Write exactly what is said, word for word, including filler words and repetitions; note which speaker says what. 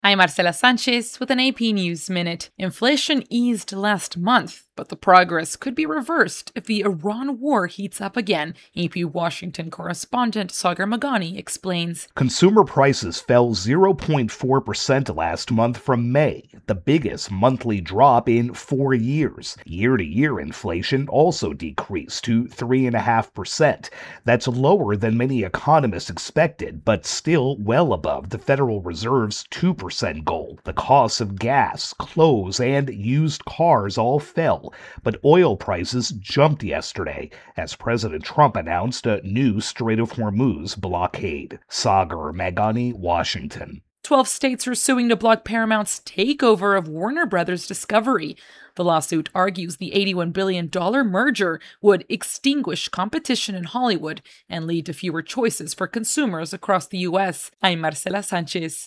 Speaker 1: I'm Marcela Sanchez with an A P News Minute. Inflation eased last month, but the progress could be reversed if the Iran war heats up again. A P Washington correspondent Sagar Meghani explains.
Speaker 2: Consumer prices fell zero point four percent last month from May, the biggest monthly drop in four years. Year-to-year inflation also decreased to three point five percent. That's lower than many economists expected, but still well above the Federal Reserve's two percent goal. The costs of gas, clothes, and used cars all fell, but oil prices jumped yesterday as President Trump announced a new Strait of Hormuz blockade. Sagar Meghani, Washington.
Speaker 1: Twelve states are suing to block Paramount's takeover of Warner Brothers Discovery. The lawsuit argues the eighty-one billion dollars merger would extinguish competition in Hollywood and lead to fewer choices for consumers across the U S. I'm Marcela Sanchez.